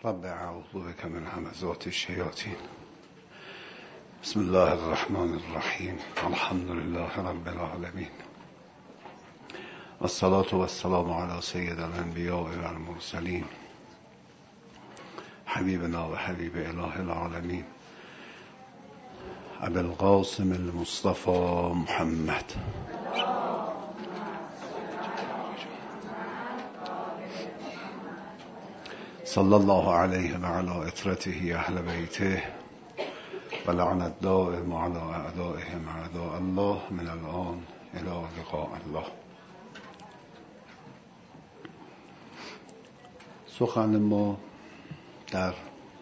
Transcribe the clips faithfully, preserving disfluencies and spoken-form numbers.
رب اعوذ بک من همزات الشیاطین. بسم الله الرحمن الرحیم. الحمد لله رب العالمین. والصلاة والسلام علی سید الانبیاء و المرسلین حبیبنا و حبیب اله العالمین ابی القاسم المصطفى محمد صلی الله علیه و علی اطرته اهل بیته و لعنت دائم علی اعدائهم اعداء الله من الان الی لقاء الله. سخن ما در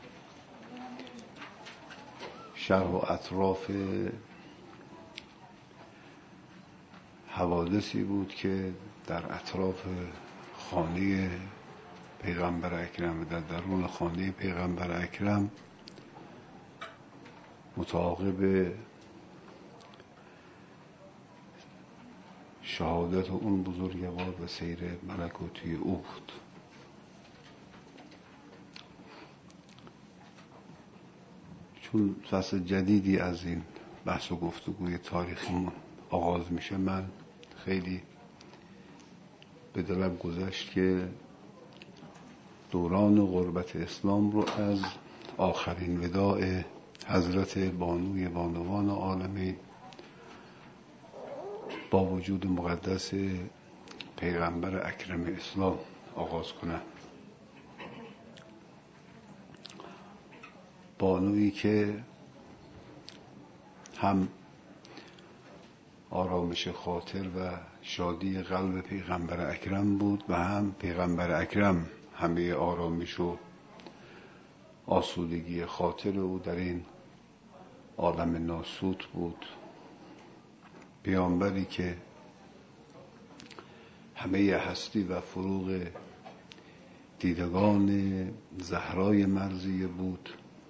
شرح و اطراف حوادثی بود که در اطراف خانه پیغمبر اکرم و در درون خانه پیغمبر اکرم متعاقب شهادت اون بزرگوار و سیر ملکوتی او بود. چون فصل جدیدی از این بحث و گفتگوی تاریخیمون آغاز میشه، من خیلی به دلم گذشت که دوران غربت اسلام رو از آخرین وداع حضرت بانوی بانوان عالمین با وجود مقدس پیغمبر اکرم اسلام آغاز کنم. بانویی که هم آرامش خاطر و شادی قلب پیغمبر اکرم بود و هم پیغمبر اکرم همه آرامش و آسودگی خاطر او در این عالم ناسوت بود. پیامبری که همه هستی و فروغ دیدگان زهرای مرضیه بود.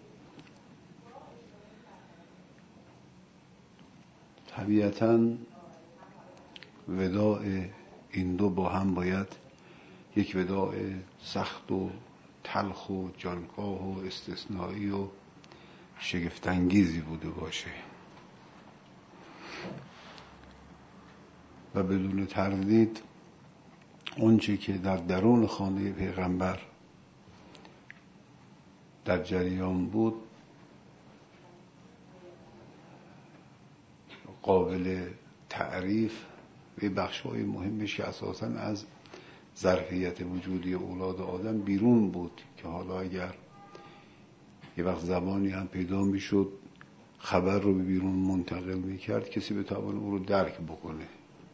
طبیعتاً وداع این دو با هم باید یک وداع سخت و تلخ و جانکاه و استثنایی و شگفت‌انگیزی بوده باشه و بدون تردید اونچه که در درون خانه پیغمبر در جریان بود قابل تعریف و بخش‌های مهمش که اساساً از ظرفیت وجودی اولاد آدم بیرون بود که حالا اگر یه وقت زبانی هم پیدا میشد خبر رو به بیرون منتقل میکرد، کسی به توان او رو درک بکنه.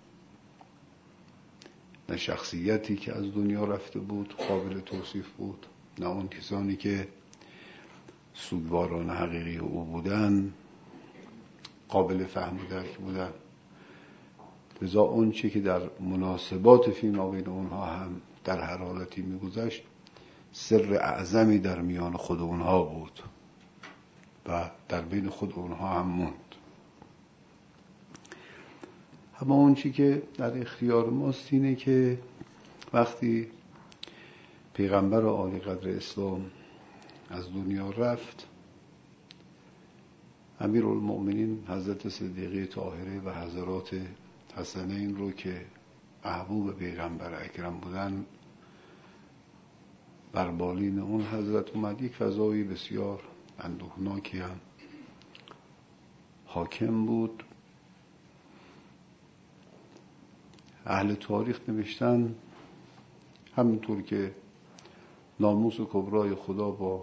نه شخصیتی که از دنیا رفته بود قابل توصیف بود، نه اون کسانی که سوگواران حقیقی او بودن قابل فهم و درک بودن. لذا اون چی که در مناسبات فیما بین اونها هم در هر حالتی میگذشت سر اعظمی در میان خود اونها بود و در بین خود اونها هم موند. اما اون چی که در اختیار ماست اینه که وقتی پیغمبر عالی قدر اسلام از دنیا رفت، امیرالمؤمنین حضرت صدیقه طاهره و حضرات حسنین رو که محبوب پیغمبر اکرم بودن بر بالین اون حضرت اومد. یک فضایی بسیار اندوهناکی هم حاکم بود. اهل تاریخ نوشتن همینطور که ناموس و کبرای خدا با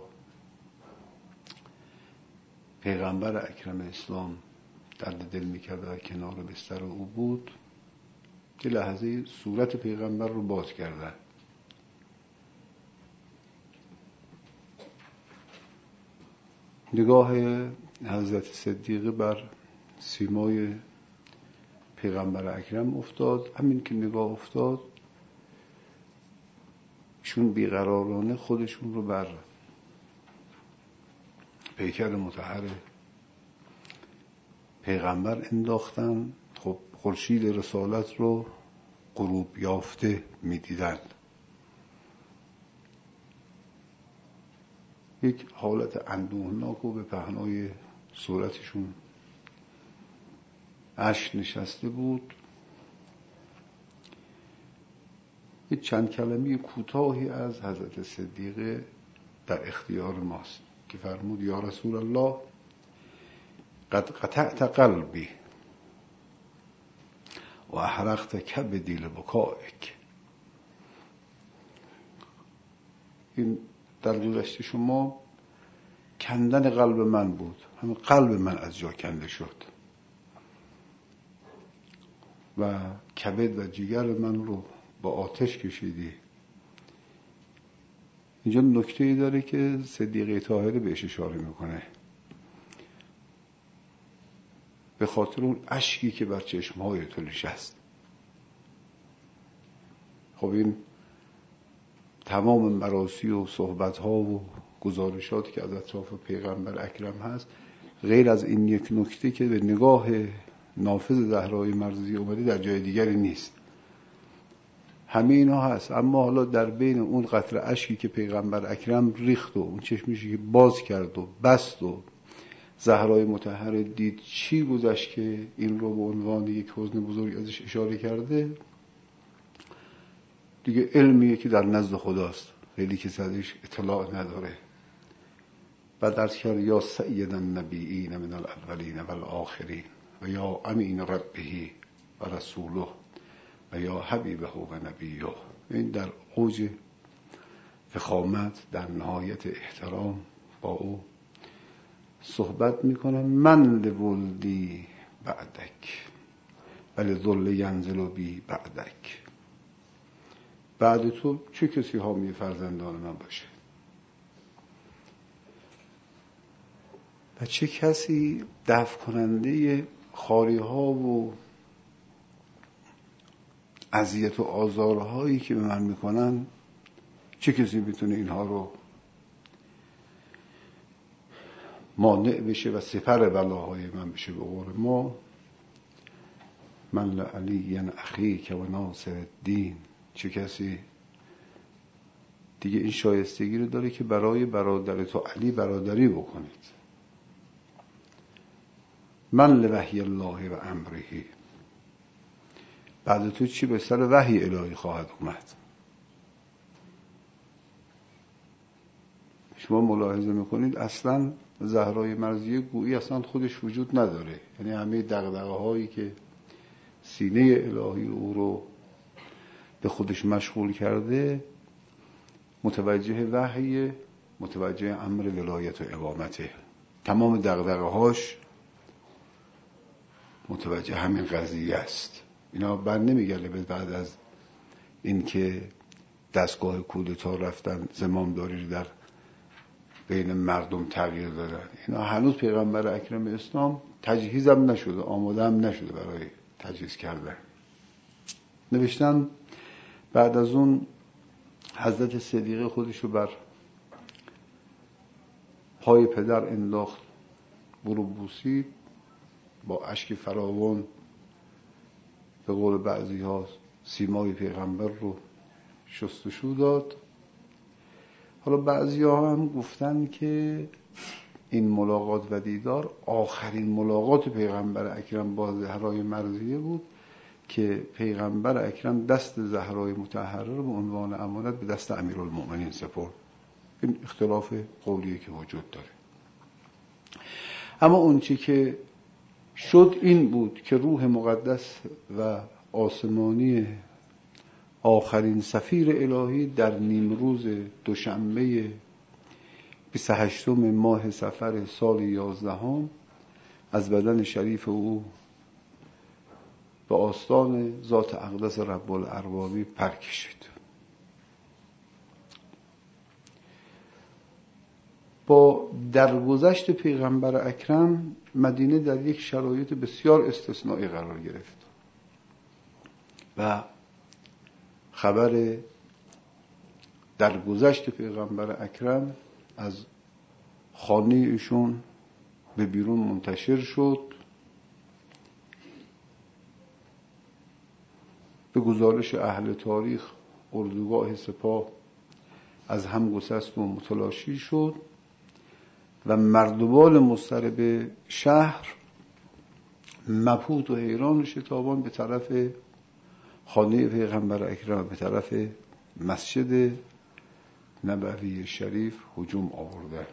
پیغمبر اکرم اسلام درد دل میکرد و کنار بستر او بود، که لحظه صورت پیغمبر رو باز کردن. نگاه حضرت صدیقه بر سیمای پیغمبر اکرم افتاد. همین که نگاه افتاد ایشون بیقرارانه خودشون رو بر پیکر مطهر پیغمبر انداختن. خب خورشید رسالت رو غروب یافته می‌دیدند. یک حالت اندوهناک و به پهنای صورتشون اشک نشسته بود. یک چند کلمه کوتاهی از حضرت صدیقه در اختیار ماست که فرمود یا رسول الله قد قطعت قلبی و احرقت کبدی لبکائک. این در گذشته شما کندن قلب من بود، همین قلب من از جا کنده شد و کبد و جگر من رو با آتش کشیدی. اینجا نکته‌ای داره که صدیقه طاهره بهش اشاره میکنه، به خاطر اون اشکی که بر چشمهای تو نشست. خب این تمام مراسی و صحبت‌ها و گزارشاتی که از اطراف پیغمبر اکرم هست، غیر از این یک نکته که به نگاه نافذ زهرای مرضیه اومده در جای دیگری نیست. همه اینا هست، اما حالا در بین اون قطره اشکی که پیغمبر اکرم ریخت و اون چشمشی که باز کرد و بست و زهرای مطهره دید، چی گذشت که این رو به عنوان یک حزن بزرگ ازش اشاره کرده؟ دیگه علمیه که در نزد خداست، خیلی که ازش اطلاع نداره. بعد عرض کرد یا سید النبیین من الاولین والآخرین و یا امین ربه و رسوله و یا حبیبه و نبیه. این در اوج فخامت، در نهایت احترام با او صحبت میکنه. من لولدی بعدک ولی ذل ینزل بی بعدک. بعد تو چه کسی حامی فرزندان من باشه و چه کسی دفع کننده خاری ها و اذیت و آزارهایی که به من میکنن، چه کسی میتونه اینها رو مانع بشه و سپر بلاهای من بشه؟ به قول ما من لعلی اخیک و ناصر الدین. چه کسی دیگه این شایستگی رو داره که برای برادر تو علی برادری بکنید؟ من لوحی الله و امره. بعد تو چی به سر وحی الهی خواهد اومد؟ شما ملاحظه میکنید اصلا زهرای مرضیه گویی اصلا خودش وجود نداره، یعنی همه دغدغه هایی که سینه الهی او رو به خودش مشغول کرده متوجه وحی، متوجه امر ولایت و اقامته. تمام دغدغه هاش متوجه همین قضیه است. اینا بر نمیگرده بعد از اینکه دستگاه کودتا رفتن زمامداری رو در بین مردم تغییر دادن. اینا هنوز پیغمبر اکرم اسلام تجهیز هم نشده، آماده هم نشده برای تجهیز کردن. نوشتن بعد از اون حضرت صدیقه خودش رو بر پای پدر انداخت، برو بوسید، با اشک فراوان به قول بعضی ها سیمای پیغمبر رو شستشو داد. حالا بعضی ها هم گفتن که این ملاقات و دیدار آخرین ملاقات پیغمبر اکرم با زهرای مرضیه بود که پیغمبر اکرم دست زهرای مطهره رو به عنوان امانت به دست امیرالمؤمنین سپرد. این اختلاف قولیه که وجود داره. اما اون چی که شد این بود که روح مقدس و آسمانی آخرین سفیر الهی در نیمروز دوشنبه بیست و هشتم ماه صفر سال یازدهم از بدن شریف او به آستان ذات اقدس رب الاربابی پر کشید. با درگذشت پیغمبر اکرم مدینه در یک شرایط بسیار استثنایی قرار گرفت و خبر درگذشت پیغمبر اکرم از خانه ایشون به بیرون منتشر شد. به گزارش اهل تاریخ اردوگاه سپاه از هم گسست و متلاشی شد و مردمان مضطرب شهر مبهوت و حیران و شتابان به طرف خانه پیغمبر اکرم، به طرف مسجد نبوی شریف هجوم آورده.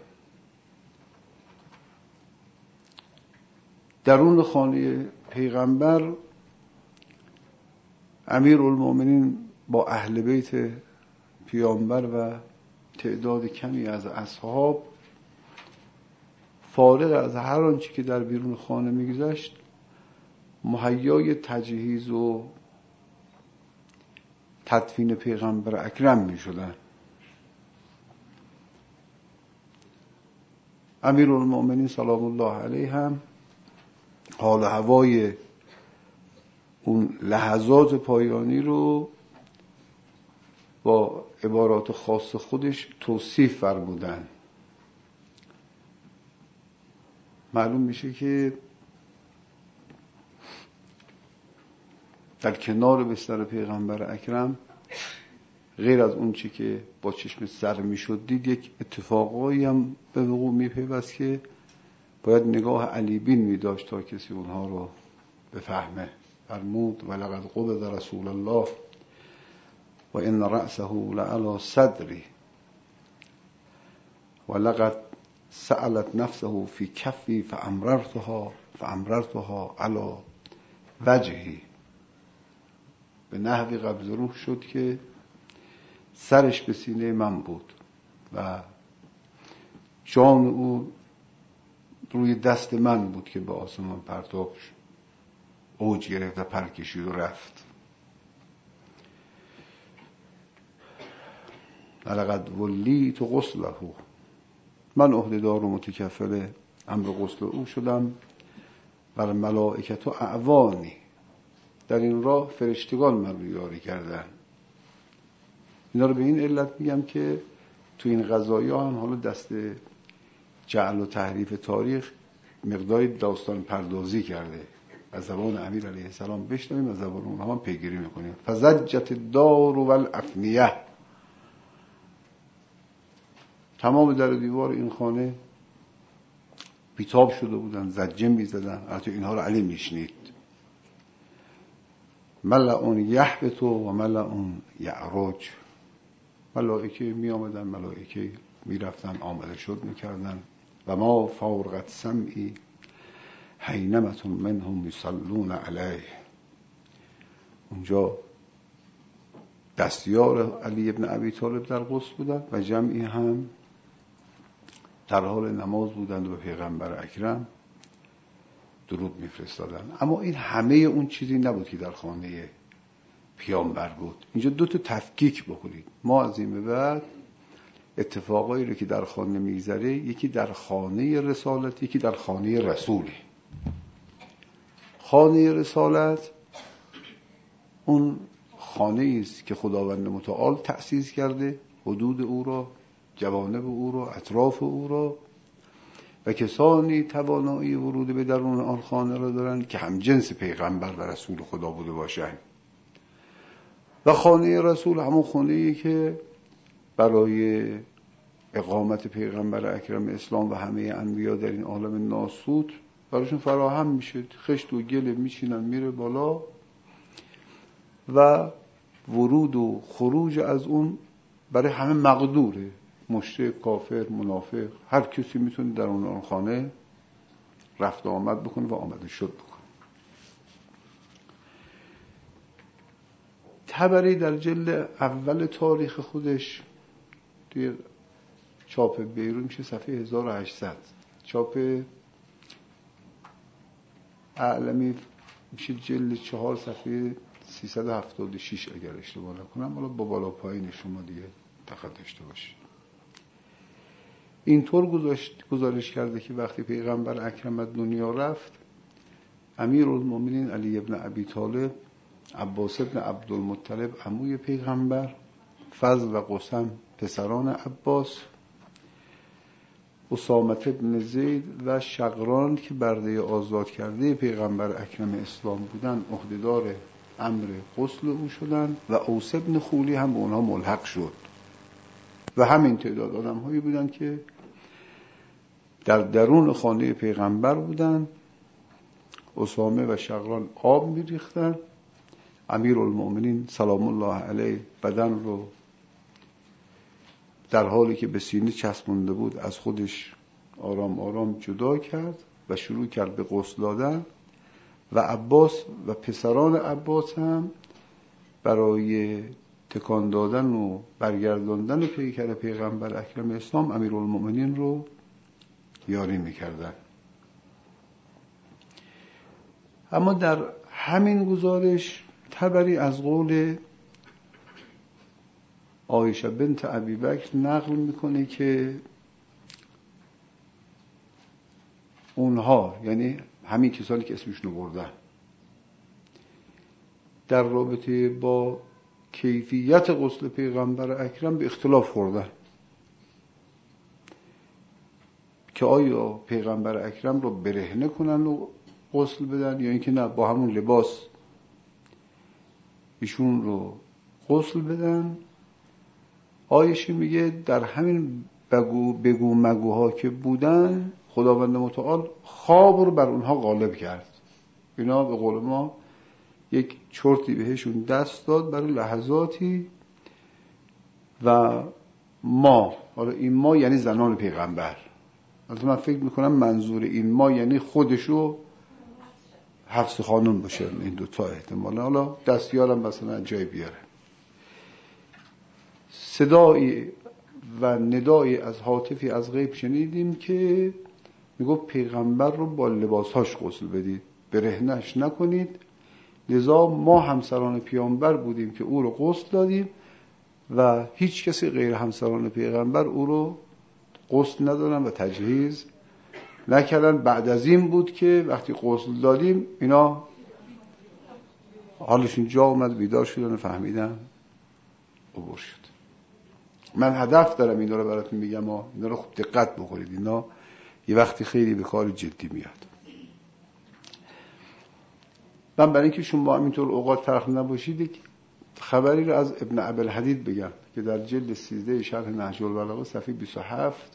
درون خانه پیغمبر امیرالمومنین با اهل بیت پیامبر و تعداد کمی از اصحاب فارغ از هر آنچه که در بیرون خانه میگذشت مهیای تجهیز و تدفین پیغمبر اکرم میشدن. امیرالمومنین سلام الله علیه هم حال هوای اون لحظات پایانی رو با عبارات خاص خودش توصیف فرمودن. معلوم میشه که در کنار بستر پیغمبر اکرم غیر از اون چی که با چشم سر میشد دید، یک اتفاقایی هم به وقوع میپیوست که باید نگاه علی بین میداشت تا کسی اونها رو بفهمه. فرمود ولقد قبض رسول الله و ان رأسه لعلی صدری ولقد سألت نفسه فی کفی فامررتها فامررتها علی وجهی. به نحوی قبض روح شد که سرش به سینه من بود و جان او روی دست من بود که به آسمان پرتاب شد، اوج گرفت و پر کشید و رفت. لقد ولیت غسله، من عهده‌دار و متکفل امر غسل او شدم. و ملائکت و اعوانی، در این راه فرشتگان من رو یاری کردن. اینا رو به این علت میگم که تو این قضایا هم حالا دست جعل و تحریف تاریخ مقداری داستان پردازی کرده. از زبان امیر علیه السلام بشنویم، از زبان اونها هم پیگیری میکنیم. فزجت الدار والافنیه، تمام در دیوار این خانه بیتاب شده بودن، زجه میزدن. البته اینها رو علی میشنید. ملعون یحبط و ملعون یعرج، ملائکه می آمدن، ملائکه می رفتن، آمده شد می کردن. و ما فارغت سمعی حینمت منهم یصلون علیه. اونجا دستیار علی ابن ابی طالب در غسل بودن و جمعی هم در حال نماز بودند و به پیغمبر اکرم درود میفرستادن. اما این همه اون چیزی نبود که در خانه پیامبر بود. اینجا دو تا تفکیک بکنید. ما از این به بعد اتفاقایی رو که در خانه میگذره، یکی در خانه رسالت، یکی در خانه رسوله. خانه رسالت اون خانه است که خداوند متعال تأسیس کرده، حدود او را، جوانب او را، اطراف او را، و کسانی توانایی ورود به درون آن خانه را دارند که هم جنس پیغمبر و رسول خدا بوده باشند. و خانه رسول همون خانه‌ای که برای اقامت پیغمبر اکرم اسلام و همه انبیا در این عالم ناسوت براشون فراهم میشه. خشت و گل میچینن میره بالا و ورود و خروج از اون برای همه مقدوره. مشرک، کافر، منافق، هر کسی میتونه در اون خانه رفت و آمد بکنه و آمده شد بکنه. طبری در جلد اول تاریخ خودش توی چاپ بیرون میشه صفحه هزار و هشتصد، چاپ اعلمی میشه جلد چهار صفحه سیصد و هفتاد و شش اگر اشتباه نکنم. حالا با بالا پایین شما دیگه دقت داشته باشید. اینطور گزارش کرده که وقتی پیغمبر اکرم دنیا رفت، امیرالمومنین علی ابن ابی طالب، عباس ابن عبدالمطلب عموی پیغمبر، فضل و قسم پسران عباس، اسامه ابن زید و شقران که برده آزاد کرده پیغمبر اکرم اسلام بودن عهدهدار امر غسل او شدن و اوس ابن خولی هم به اونها ملحق شد. و همین تعداد آدم هایی بودن که در درون خانه پیغمبر بودن. اسامه و شقران آب می‌ریختن. امیرالمؤمنین سلام الله علیه بدن رو در حالی که به سینه چسبونده بود از خودش آرام آرام جدا کرد و شروع کرد به غسل دادن و عباس و پسران عباس هم برای تکان دادن و برگرداندن پیکر پیغمبر اکرم اسلام امیرالمؤمنین رو یاری می‌کردند. اما در همین گزارش تبری از قول عایشه بنت ابیبکر نقل میکنه که اونها، یعنی همین کسانی که اسمشون رو بردن، در رابطه با کیفیت غسل پیغمبر اکرم به اختلاف خوردن که آیا پیغمبر اکرم رو برهنه کنن و غسل بدن یا اینکه نه با همون لباس ایشون رو غسل بدن. عایشه میگه در همین بگو بگو مگوها که بودن خداوند متعال خواب رو بر اونها غالب کرد. اینا به قول ما یک چرتی بهشون دست داد برای لحظاتی و ما، حالا این ما یعنی زنان پیغمبر، البته من فکر میکنم منظور این ما یعنی خودشو حفصه خانم باشه، این دوتا احتمالا، حالا دستیارم مثلا جای بیاره. صدایی و ندایی از هاتفی از غیب شنیدیم که میگو پیغمبر رو با لباسهاش غسل بدید، برهنش نکنید. لذا ما همسران پیامبر بودیم که او رو غسل دادیم و هیچ کسی غیر همسران پیغمبر او رو غسل ندادن و تجهیز نکردن. بعد از این بود که وقتی غسل دادیم اینا حالشون جا اومد، بیدار شدن و فهمیدن عبور شد. من هدف دارم اینا رو براتون میگم، اینا رو خوب دقت بکنید، اینا یه وقتی خیلی به کار جدی میاد. من برای اینکه شما همینطور اوقات تلخ نباشید خبری رو از ابن ابوالحدید بگم که در جلد سیزده شرح نهج البلاغه صفحه بیست و هفت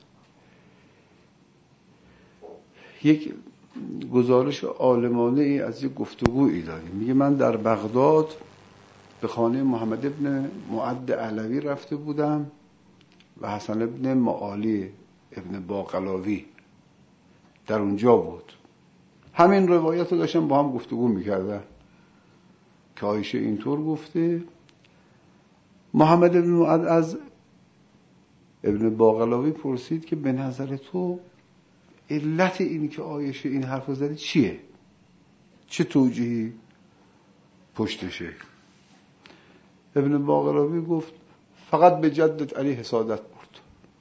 یک گزارش عالمانه ای از یک گفتگویی داریم. میگه من در بغداد به خانه محمد ابن معد علوی رفته بودم و حسن ابن معالی ابن باقلاوی در اونجا بود. همین روایت رو داشتم با هم گفتگو میکردن که عایشه اینطور گفته. محمد ابن معد از ابن باقلاوی پرسید که به نظر تو علت این که عایشه این حرف زده چیه؟ چه توجیهی پشتشه؟ ابن باقلاوی گفت فقط به جدت علی حسادت برد،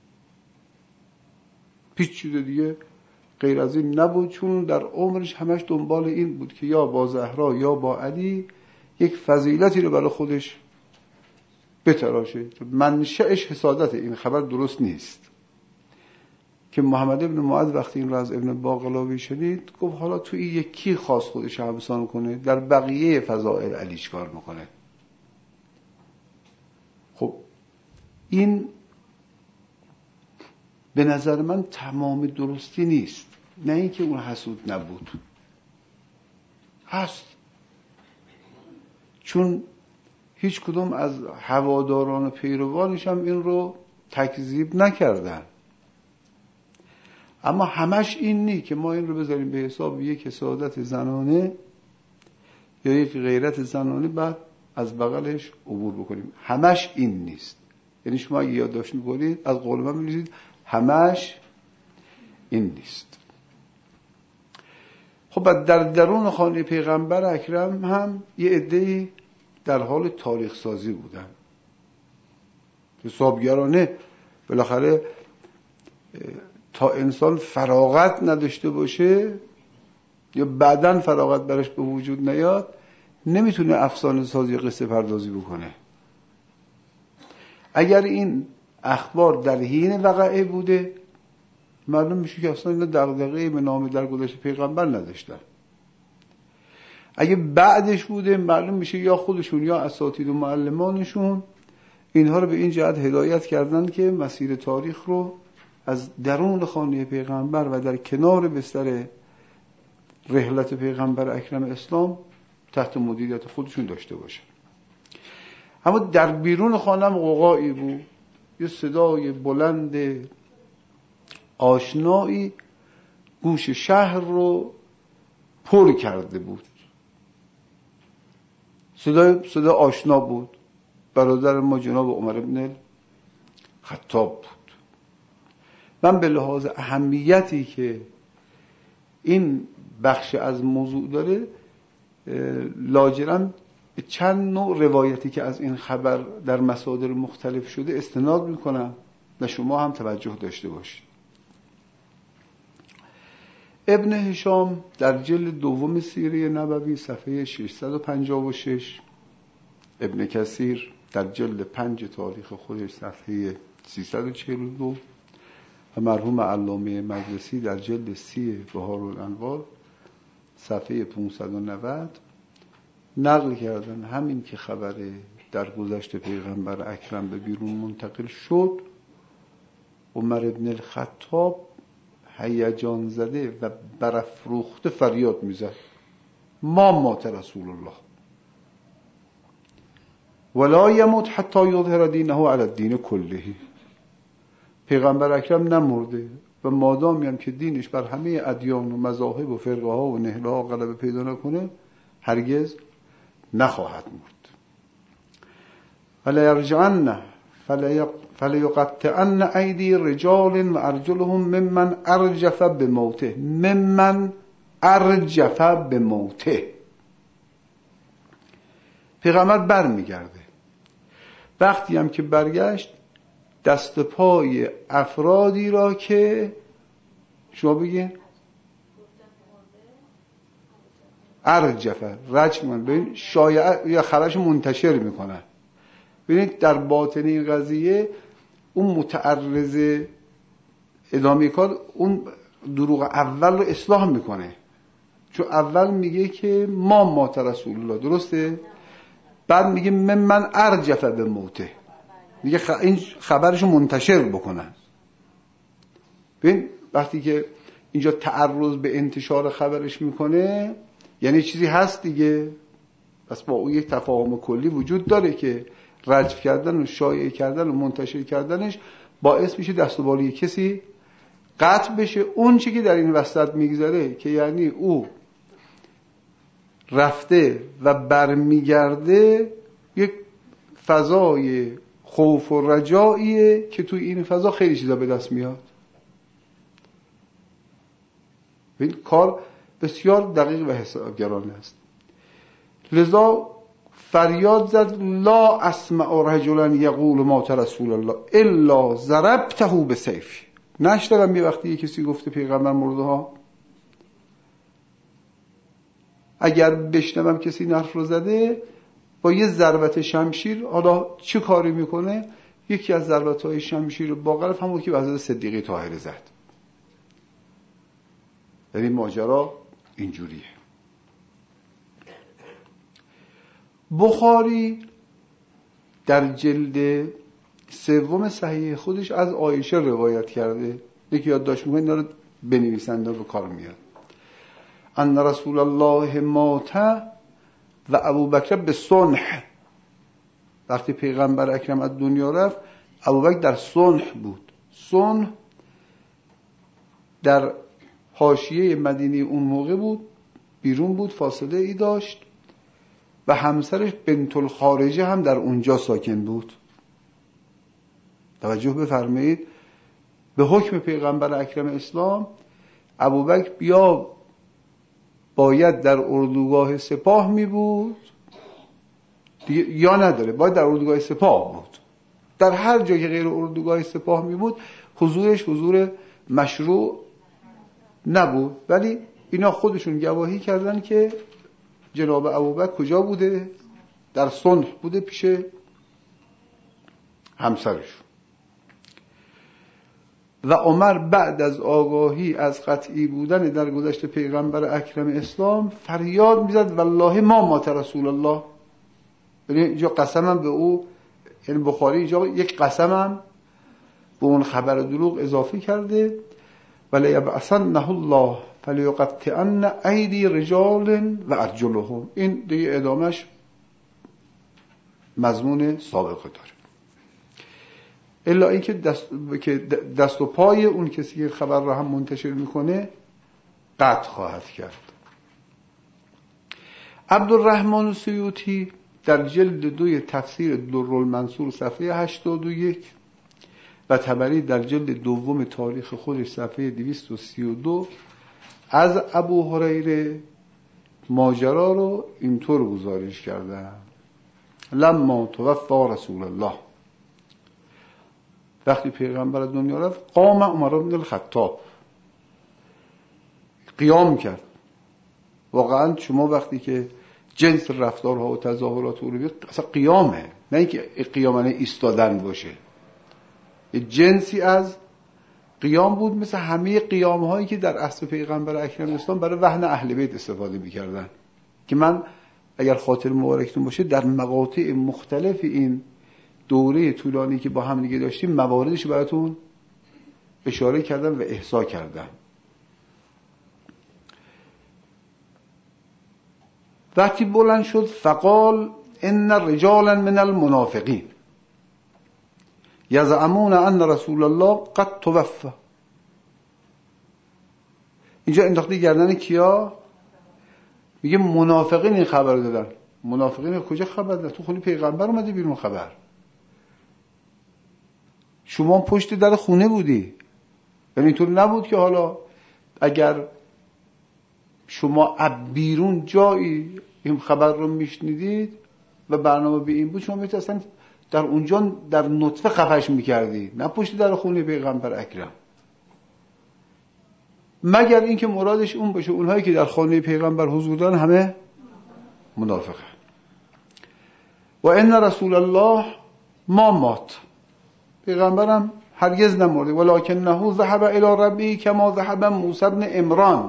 هیچ چیز دیگه غیر از این نبود، چون در عمرش همش دنبال این بود که یا با زهرا یا با علی یک فضیلتی رو برای خودش بتراشه. منشأش حسادت. این خبر درست نیست. که محمد ابن معد وقتی این رو از ابن باقلاوی شنید گفت حالا تو این یکی خاص خودش همسان کنه، در بقیه فضائل علی چیکار میکنه؟ خب این به نظر من تمام درستی نیست. نه اینکه اون حسود نبود، هست، چون هیچ کدوم از هواداران و پیروانش هم این رو تکذیب نکردن. اما همش این نی که ما این رو بذاریم به حساب یک حسادت زنانه یا یک غیرت زنانه بعد از بغلش عبور بکنیم. همش این نیست. یعنی شما اگه یادداشت می‌کنید از قول من می‌نویسید همش این نیست. خب در درون خانه پیغمبر اکرم هم یه عده‌ای در حال تاریخ سازی بودن. حسابگرانه بالاخره تا انسان فراغت نداشته باشه یا بعداً فراغت برش به وجود نیاد نمیتونه افسانه سازی یا قصه پردازی بکنه. اگر این اخبار در حین وقعه بوده معلوم میشه که اصلا اینا دغدغه‌ای به نام درگذشت پیغمبر نداشتن. اگه بعدش بوده معلوم میشه یا خودشون یا اساتید و معلمانشون اینها رو به این جهت هدایت کردن که مسیر تاریخ رو از درون خانه پیغمبر و در کنار بستر رحلت پیغمبر اکرم اسلام تحت مدیریت خودشون داشته باشن. اما در بیرون خانه هم غوغایی بود، یه صدای بلند آشنایی گوش شهر رو پر کرده بود. صدای صدا آشنا بود، برادر ما جناب عمر بن خطاب بود. من به لحاظ اهمیتی که این بخش از موضوع داره لاجرم چند نوع روایتی که از این خبر در مصادر مختلف شده استناد میکنم و شما هم توجه داشته باشید. ابن هشام در جلد دوم سیره نبوی صفحه ششصد و پنجاه و شش، ابن کثیر در جلد پنج تاریخ خودش صفحه سیصد و چهل و دو و مرحوم علامه مجلسی در جلد سی بهارالانوار صفحه پانصد و نود نقل کردن همین که خبر در گذشت پیغمبر اکرم به بیرون منتقل شد، عمر بن الخطاب هیجان زده و برافروخته فریاد میزد ما مات رسول الله ولا یموت حتی یظهر دینه علی الدین کله. پیغمبر اکرم نمرده و مادامی هم که دینش بر همه ادیان و مذاهب و فرقه ها و نهله ها غلبه پیدا نکنه هرگز نخواهد مرد. فلا یرجعن فلیقطعن ایدی رجال و ارجلهم ممن ارجف بموته ممن ارجف بموته. پیغمبر بر میگرده، وقتی هم که برگشت دست پای افرادی را که شما بگین ارجفه رجم من ببین شایعه یا خبرش منتشر میکنن. ببینید در باطن این قضیه اون متعرض ادامه کار اون دروغ اول رو اصلاح میکنه، چون اول میگه که ما مات رسول الله، درسته؟ بعد میگه من من ارجفه به موته، میگه خ... این خبرش رو منتشر بکنن. ببین وقتی که اینجا تعرض به انتشار خبرش میکنه یعنی چیزی هست دیگه، پس با اون یک تفاهم کلی وجود داره که رجف کردن و شایع کردن و منتشر کردنش باعث میشه دست و بالای کسی قطع بشه. اون چی که در این وسط میگذره که یعنی او رفته و برمیگرده یک فضای خوف و رجاییه که توی این فضا خیلی چیزا به دست میاد. این کار بسیار دقیق و حسابگرانه است. لذا فریاد زد لا اسمع رجلا یقول مات رسول الله الا ضربته بسیف. نشنیدم یه وقتی یه کسی گفته پیغمبر مرده ها، اگر بشنوم کسی نرف رو زده با یه ضربت شمشیر، حالا چه کاری میکنه؟ یکی از ضربت‌های شمشیر با قلب همون که به حضرت صدیقه طاهره زد. یعنی ماجرا اینجوریه. بخاری در جلد سوم صحیح خودش از عایشه روایت کرده، یکی یادداشت می‌کنه اینا رو بنویسن به کار میاد. ان رسول الله مات و ابوبکر به صنح. وقتی پیغمبر اکرم از دنیا رفت ابوبکر در صنح بود. صنح در حاشیه مدینه اون موقع بود، بیرون بود، فاصله ای داشت و همسرش بنت الخارجه هم در اونجا ساکن بود. توجه بفرمایید، به حکم پیغمبر اکرم اسلام ابوبکر بیا باید در اردوگاه سپاه می بود یا نداره، باید در اردوگاه سپاه بود. در هر جایی که غیر اردوگاه سپاه می بود حضورش حضور مشروع نبود، ولی اینا خودشون گواهی کردن که جناب ابوبکر کجا بوده؟ در صنح بوده پیش همسرشون. و عمر بعد از آگاهی از قطعی بودن در گذشت پیغمبر اکرم اسلام فریاد میزد والله ما مات رسول الله. یعنی اینجا قسمم به او، یعنی بخاری اینجا یک قسمم به اون خبر دروغ اضافه کرده ولی یبعثنه الله فلیقطعن ایدی رجال و ارجلهم. این دیگه ادامش مضمون سابقه داره. الا اینکه دست که دست و پای اون کسی که خبر را هم منتشر میکنه قطع خواهد کرد. عبدالرحمن سیوطی در جلد دوی تفسیر درالمنصور صفحه هشتاد و یک و طبری در جلد دوم تاریخ خودش صفحه دویست و سی و دو از ابو هریره ماجرا رو اینطور گزارش کردن: لما توفی رسول الله، وقتی پیغمبر از دنیا رفت، قام عمر بن الخطاب، قیام کرد. واقعا شما وقتی که جنس رفتارها و تظاهرات رو ببینید اصلا قیامه، نه اینکه قیام نه ایستادن باشه، یه جنسی از قیام بود، مثل همه قیام هایی که در عصر پیغمبر اکرم اسلام برای وهن اهل بیت استفاده می‌کردن که من اگر خاطر مبارکتون باشه در مقاطع مختلف این دوره طولانی که با هم دیگه داشتیم مواردش براتون اشاره کردم و احصا کردم. وقتی بلند شد فقال ان رجالا من المنافقین یزعمون ان رسول الله قد توفى. اینجا انداخته گردن کیا؟ میگه منافقین این خبر دادن. منافقین کجا خبر دادن؟ تو خونه پیغمبر اومده بیرون خبر. شما پشت در خونه بودی. یعنی اینطور نبود که حالا اگر شما بیرون جایی این خبر رو میشنیدید و برنامه به این بود، شما میتونید اصلا در اونجا در نطفه خفش میکردی، نه پشت در خونه پیغمبر اکرم. مگر اینکه مرادش اون باشه اونهایی که در خانه پیغمبر حضور دارن همه منافقه. و ان رسول الله ما مات، پیغمبرم هرگز نمرده، ولکنه ذهب الی ربی کما ذهب موسی بن عمران،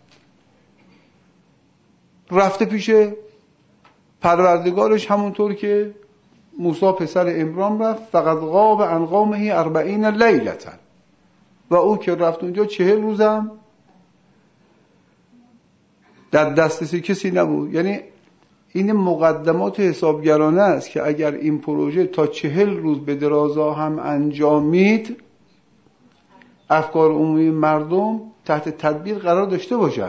رفته پیش پروردگارش همونطور که موسی پسر عمران رفت. فقط غاب عن قومه اربعین لیلتا، و او که رفت اونجا چهل روزم در دسترس کسی نبود. یعنی این مقدمات حسابگرانه است که اگر این پروژه تا چهل روز به درازا هم انجامید، افکار عمومی مردم تحت تدبیر قرار داشته باشن.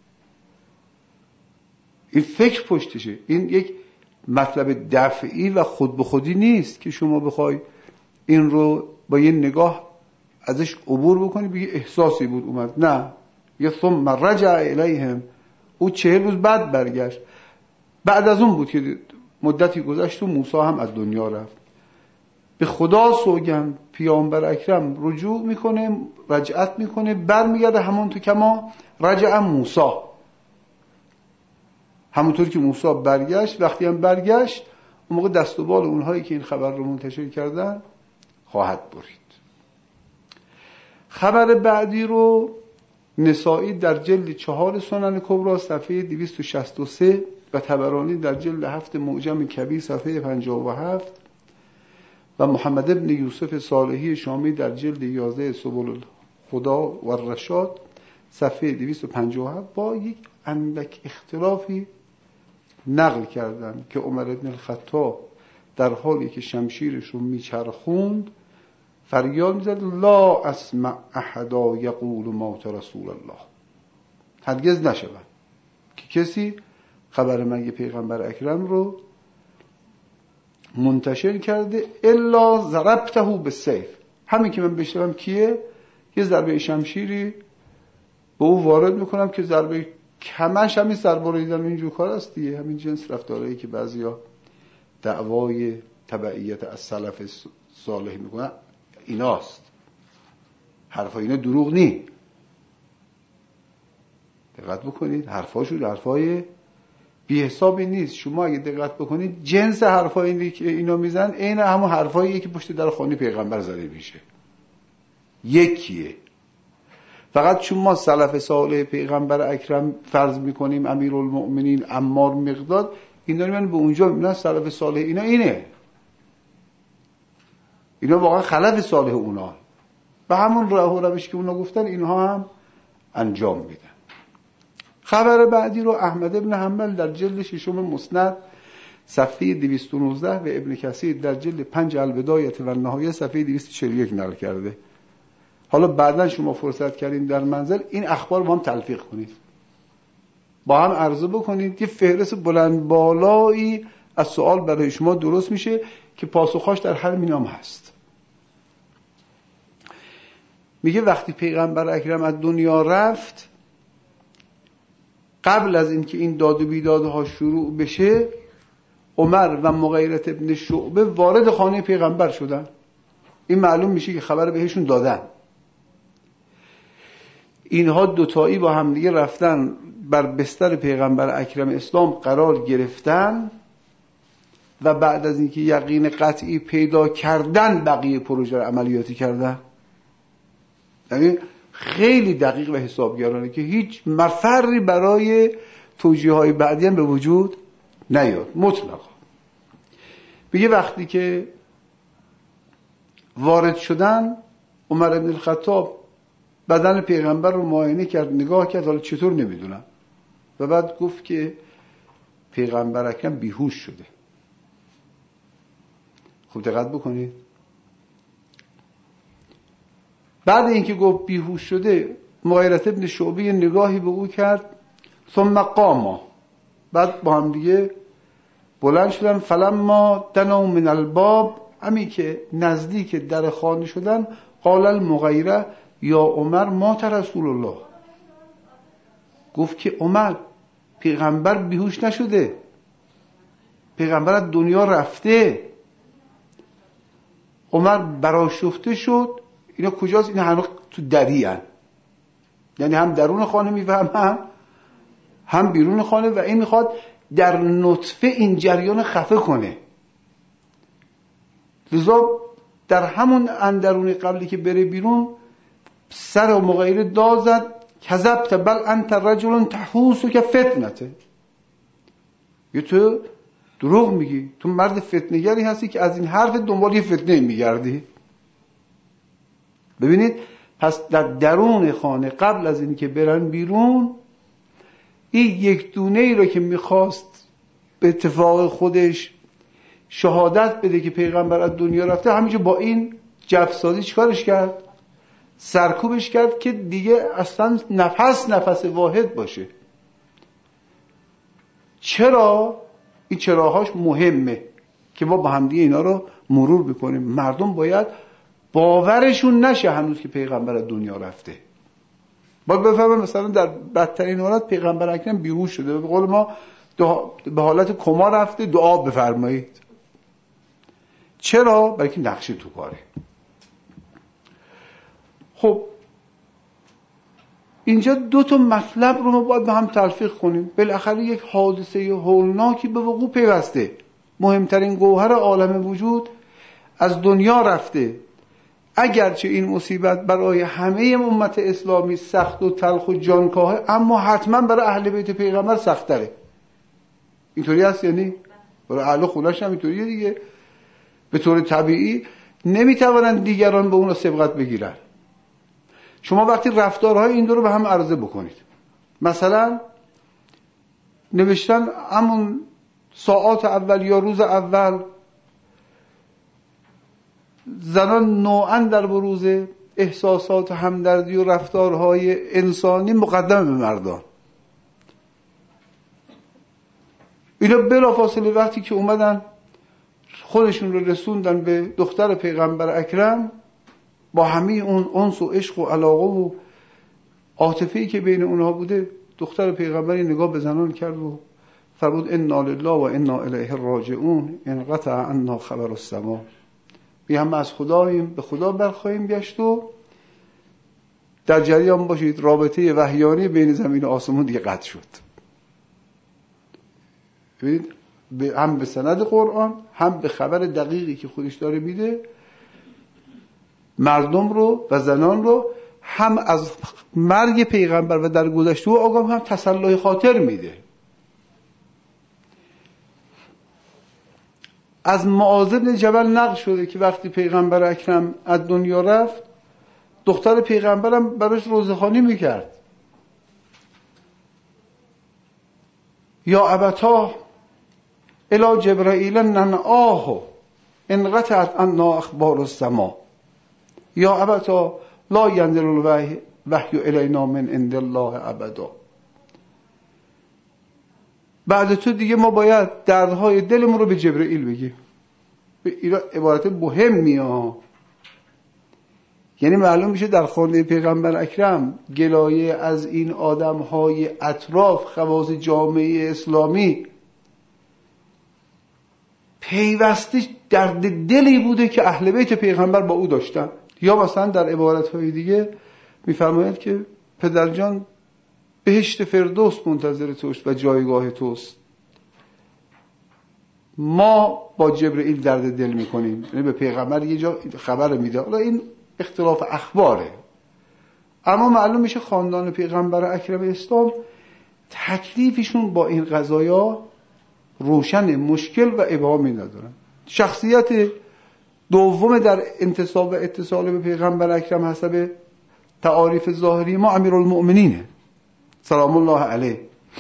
این فکر پشتشه. این یک مطلب دفعی و خود به خودی نیست که شما بخوای این رو با یه نگاه ازش عبور بکنی بگی احساسی بود اومد. نه، یه ثم رجع الیهم، او چهل روز بعد برگشت. بعد از اون بود که مدتی گذشت و موسی هم از دنیا رفت. به خدا سوگند پیامبر اکرم رجوع میکنه، رجعت میکنه، برمیگرده همون تو کما رجع موسی، همونطور که موسی برگشت. وقتی هم برگشت اون موقع دست و بال اونهایی که این خبر رو منتشر کردن خواهد برید. خبر بعدی رو نسائی در جلد چهار سنن کبری صفحه دویست و شصت و سه و طبرانی در جلد هفت معجم کبیر صفحه پنجاه و هفت و محمد ابن یوسف صالحی شامی در جلد یازده سبل الهدی و الرشاد صفحه دویست و پنجاه و هفت با یک اندک اختلافی نقل کردن که عمر بن الخطاب در حالی که شمشیرش رو میچرخوند فریاد میزد لا اسمع احدا یقول مات رسول الله، هرگز نشود که کسی خبر مرگ پیغمبر اکرم رو منتشر کرده الا ضربته بالسیف، همین که من بشنوم کیه یه ضربه شمشیری به او وارد میکنم که ضربه کمش همین سربریدن اینجور کار است دیگه، همین جنس رفتارهایی که بعضیا دعوای تبعیت از سلف صالح میکنن ایناست. حرفا اینا دروغ نی، دقت بکنید، حرفاشون حرفای بی حسابی نیست. شما اگه دقت بکنید جنس حرفایی که اینا میزنن عین همون حرفاییه که پشت در خانه پیغمبر زده میشه، یکیه. فقط چون ما سلف صالح پیغمبر اکرم فرض میکنیم امیرالمؤمنین عمار مقداد، اینا رو من به اونجا میبینن سلف صالح اینا اینه، اینا واقعا خلف صالح اونا، و همون راه و روشی که اونا گفتن اینها هم انجام میدن. خبر بعدی رو احمد ابن حنبل در جلد ششم مسند صفحه دویست و نوزده و ابن کثیر در جلد پنج البدایه و النهایه صفحه دویست و چهل و یک نقل کرده. حالا بعداً شما فرصت کردین در منزل این اخبار با هم تلفیق کنید، با هم عرضه بکنید، یه فهرست بلند بالایی از سوال برای شما درست میشه که پاسخاش در هر مینام هست. میگه وقتی پیغمبر اکرم از دنیا رفت، قبل از اینکه این داد و بیدادها شروع بشه، عمر و مغیرة ابن شعبه وارد خانه پیغمبر شدن. این معلوم میشه که خبر بهشون دادن. اینها دوتایی با هم دیگه رفتن بر بستر پیغمبر اکرم اسلام قرار گرفتن و بعد از اینکه یقین قطعی پیدا کردن بقیه پروژه رو عملیاتی کردن. یعنی خیلی دقیق و حسابگرانه که هیچ مفری برای توجیه های بعدی هم به وجود نیاد مطلقا. میگه وقتی که وارد شدن، عمر بن الخطاب بدن پیغمبر رو معاینه کرد، نگاه کرد، حالا چطور نمیدونم، و بعد گفت که پیغمبر اکرم بیهوش شده. خوب دقت بکنید. بعد اینکه گفت بیهوش شده، مغیرة ابن شعبه نگاهی به او کرد، ثم قام، بعد با هم دیگه بلند شدن. فلما دنوا من الباب، همین که نزدیک در خانه شدن، قال المغیره یا عمر مات رسول الله، گفت که عمر پیغمبر بیهوش نشده، پیغمبر از دنیا رفته. عمر برآشفته شد. اینا کجاست؟ اینا هنوز تو دری هن. یعنی هم درون خانه میفهم هم هم بیرون خانه، و این میخواد در نطفه این جریان خفه کنه. لذا در همون اندرون قبلی که بره بیرون، سر و مغیره داد زد، کذبت بل انت رجل تحوس که فتنته، یه تو دروغ میگی، تو مرد فتنه‌گری هستی که از این حرف دنبال یه فتنه میگردی. ببینید، پس در درون خانه قبل از این که برن بیرون، این یک دونه ای رو که میخواست به اتفاق خودش شهادت بده که پیغمبر از دنیا رفته، همینجا با این جفسازی چیکارش کرد؟ سرکوبش کرد که دیگه اصلا نفس نفس واحد باشه. چرا؟ این چراهاش مهمه که ما با همدیگه اینا رو مرور بکنیم. مردم باید باورشون نشه هنوز که پیغمبر از دنیا رفته. باید بفهمن مثلا در بدترین حالت پیغمبر اکرم بیهوش شده، به قول ما به حالت کما رفته، دعا بفرمایید. چرا؟ برای که نقشه تو کاره. خب اینجا دو تا مطلب رو ما باید به هم تلفیق کنیم. بالاخره یک حادثه هولناکی به وقوع پیوسته. مهمترین گوهر عالم وجود از دنیا رفته. اگرچه این مصیبت برای همه امت اسلامی سخت و تلخ و جانکاهه، اما حتما برای اهل بیت پیغمبر سخت تره. اینطوری هست یعنی؟ برای اهل خونش هم اینطوریه دیگه. به طور طبیعی نمیتوانند دیگران به اون سبقت بگیرن. شما وقتی رفتارهای این دو رو به هم عرضه بکنید، مثلا نوشتن همون ساعات اول یا روز اول زنان نوعاً در بروز احساسات همدردی و رفتارهای انسانی مقدم به مردان. اینا بلافاصله وقتی که اومدن خودشون رو رسوندن به دختر پیغمبر اکرم، با همه اون انس و عشق و علاقه و عاطفه‌ای که بین اونها بوده، دختر پیغمبری نگاه به زنان کرد و فرمود انا لله و انا الیه راجعون، انقطع عنا خبر السما. بی هم از خداییم، به خدا برخواهیم گشت و در جریان باشید رابطه وحیانی بین زمین و آسمون دیگه قطع شد. ببینید، هم به سند قرآن، هم به خبر دقیقی که خودش داره میده، مردم رو و زنان رو هم از مرگ پیغمبر و در گذشته و آگاه، هم تسلی خاطر میده. از معاذ بن جبل نقل شده که وقتی پیغمبر اکرم از دنیا رفت، دختر پیغمبرم براش روزخوانی میکرد. یا ابتا الی جبرائیل ننآه انقطعت عنا اخبار السما. یا ابتا لا ینزل الوحی وحی الینا من عند الله ابدا. بعد تو دیگه ما باید دردهای دلمون رو به جبرائیل بگیم. این عبارت مهمی ها. یعنی معلوم میشه در خانه پیغمبر اکرم گلایه از این آدمهای اطراف خواص جامعه اسلامی پیوسته درد دلی بوده که اهل بیت پیغمبر با او داشتن. یا مثلا در عبارتهای دیگه میفرماید که پدرجان بهشت فردوس منتظر توست و جایگاه توست. ما با جبرئیل درد دل میکنیم، یعنی به پیغمبر یه جا خبر میده. حالا این اختلاف اخباره، اما معلوم میشه خاندان پیغمبر اکرم اسلام تکلیفشون با این قضایا روشن، مشکل و ابهامی ندارن. شخصیت دوم در انتساب و اتصال به پیغمبر اکرم حسب تعاریف ظاهری ما امیرالمؤمنینه سلام الله علیه.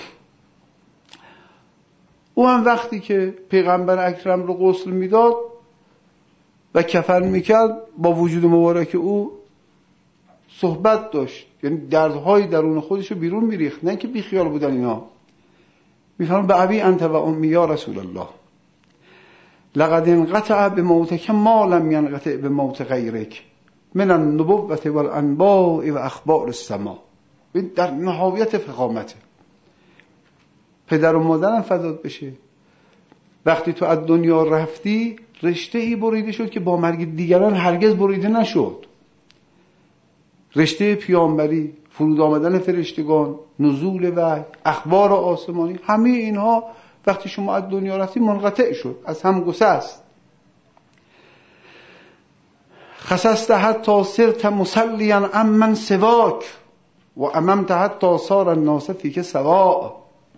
او هم وقتی که پیغمبر اکرم رو غسل میداد و کفن میکرد با وجود مبارک او صحبت داشت، یعنی دردهای درون خودش رو بیرون میریخت، نه که بیخیال بودن اینا. میفرمان به ابی انت و امی یا رسول الله لقد انقطع بموتک ما لم ینقطع بموت غیرک من النبوة والانباء و اخبار السما. در نهایت فخامته. پدر و مادرم فدات بشه، وقتی تو از دنیا رفتی رشته‌ای بریده شد که با مرگ دیگران هرگز بریده نشد. رشته پیامبری، فرود آمدن فرشتگان، نزول وحی، اخبار آسمانی، همه اینها وقتی شما از دنیا رفتی منقطع شد، از هم گسست. خسست حتی صرت مسلیا امن سواک و اممت حتی صار الناس فیک سواء.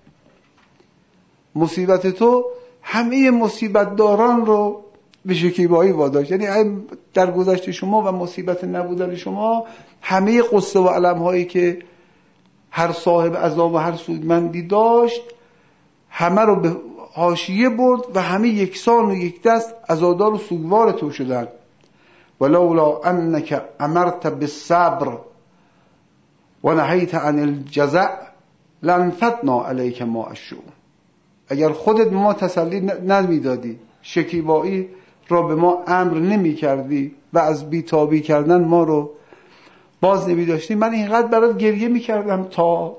مصیبت تو همه مصیبت داران رو به شکیبایی واداشت. یعنی در گذشته شما و مصیبت نبودن شما همه قصه و علم هایی که هر صاحب عذاب و هر سودمندی داشت همه رو به حاشیه برد و همه یکسان و یک دست عزادار و سوگوار تو شدن. ولولا انک امرت بالصبر و نهیت عن الجزع لانفتنا علیک ما الشؤم. اگر خودت به ما تسلی نمیدادی، شکیبایی را به ما امر نمی کردی و از بیتابی کردن ما رو باز نمی داشتی، من اینقدر برات گریه می کردم تا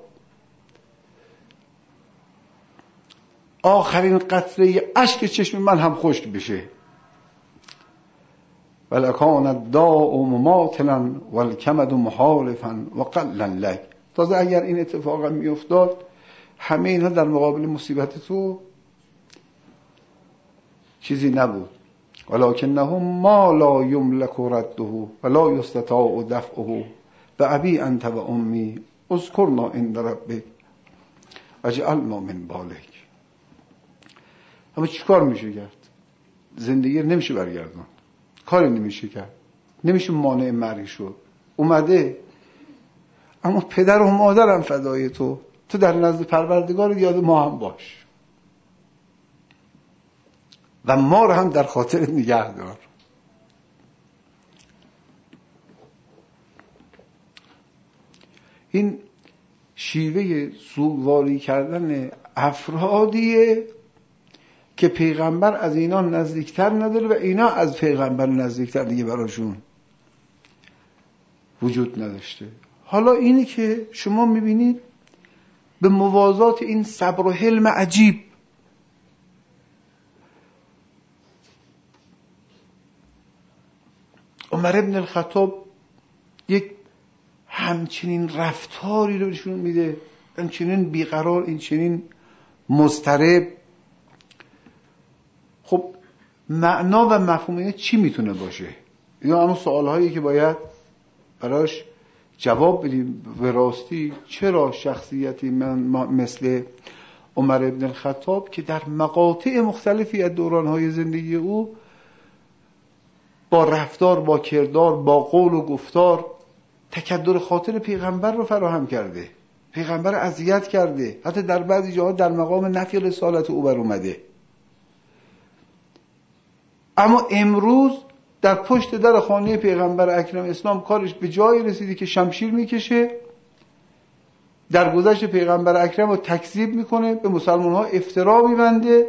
آخرین قطره اشک چشم من هم خشک بشه. ولکان الداء مماثلا والکمد محالفا وقلا لک. تازه اگر این اتفاق می افتاد همه اینها در مقابل مصیبت تو چیزی نبود. ولکنه ما لا یملک رده ولا یستطاع دفعه و ابی انت و امی اذکرنا عند ربک واجعلنا من بالک. اما چی کار میشه کرد؟ زندگی نمیشه برگردان، کاری نمیشه کرد، نمیشه مانع مرگ شد. اومده، اما پدر و مادرم فدای تو، تو در نزد پروردگار یاد ما هم باش و ما رو هم در خاطر نگه دار. این شیوه سوگواری کردن افرادیه که پیغمبر از اینا نزدیکتر نداره و اینا از پیغمبر نزدیکتر دیگه براشون وجود نداشته. حالا اینی که شما میبینید به موازات این صبر و حلم عجیب عمر ابن الخطاب یک همچنین رفتاری رو نشون میده، همچنین بیقرار، این چنین مضطرب. خب معنا و مفهوم اینه چی میتونه باشه؟ اینا همون سوال هایی که باید براش جواب بدیم. به راستی چرا شخصیتی من مثل عمر ابن الخطاب که در مقاطع مختلفی از دورانهای زندگی او با رفتار، با کردار، با قول و گفتار تکدر خاطر پیغمبر رو فراهم کرده، پیغمبر رو اذیت کرده، حتی در بعضی جاها در مقام نفی رسالت او بر اومده. اما امروز در پشت در خانه پیغمبر اکرم اسلام کارش به جایی رسیده که شمشیر میکشه، در گذشت پیغمبر اکرم رو تکذیب میکنه، به مسلمان ها افترا میبنده.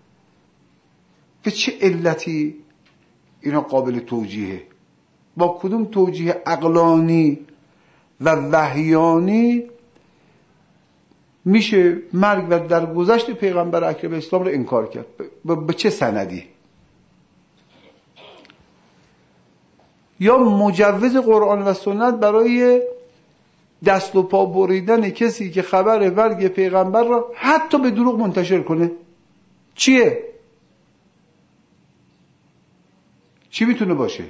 به چه علتی اینا قابل توجیهه؟ با کدوم توجیه عقلانی و وحیانی میشه مرگ و در گذشت پیغمبر اکرم اسلام رو انکار کرد؟ به چه سندی؟ یا مجوز قرآن و سنت برای دست و پا بریدن کسی که خبر مرگ پیغمبر را حتی به دروغ منتشر کنه چیه؟ چی میتونه باشه؟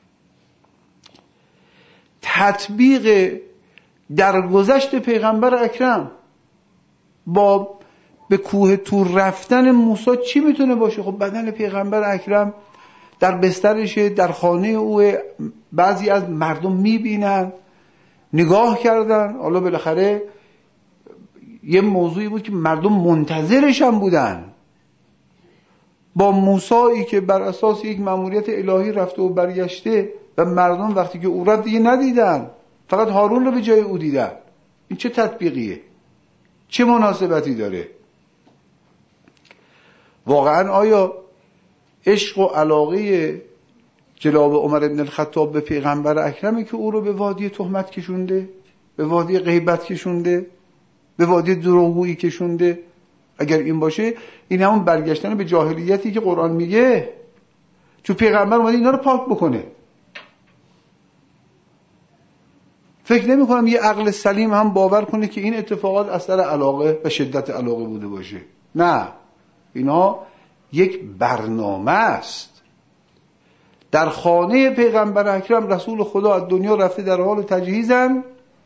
تطبیق درگذشت پیغمبر اکرم با به کوه طور رفتن موسی چی میتونه باشه؟ خب بدن پیغمبر اکرم در بسترشه، در خانه او، بعضی از مردم میبینن، نگاه کردن. حالا بالاخره یه موضوعی بود که مردم منتظرش هم بودن. با موسایی که بر اساس یک مأموریت الهی رفته و برگشته و مردم وقتی که او رفت دیگه ندیدن، فقط هارون رو به جای او دیدن. این چه تطبیقیه؟ چه مناسبتی داره؟ واقعا آیا عشق و علاقه جناب عمر بن الخطاب به پیغمبر اکرمه که او رو به وادی تهمت کشونده، به وادی غیبت کشونده، به وادی دروغگویی کشونده؟ اگر این باشه این همون برگشتن به جاهلیتی که قرآن میگه، چون پیغمبر اومده اینا رو پاک بکنه. فکر نمی کنم یه عقل سلیم هم باور کنه که این اتفاقات اثر علاقه و شدت علاقه بوده باشه. نه، اینا یک برنامه است. در خانه پیغمبر اکرم رسول خدا از دنیا رفته، در حال تجهیزن.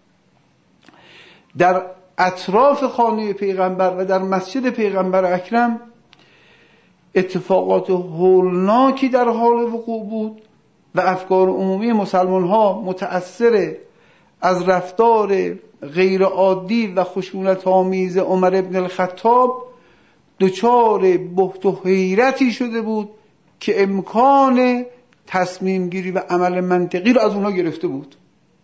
در اطراف خانه پیغمبر و در مسجد پیغمبر اکرم اتفاقات هولناکی در حال وقوع بود و افکار عمومی مسلمان ها متأثر از رفتار غیر عادی و خشونت آمیز عمر بن الخطاب دچار بهت و حیرتی شده بود که امکان تصمیم گیری و عمل منطقی رو از اونها گرفته بود.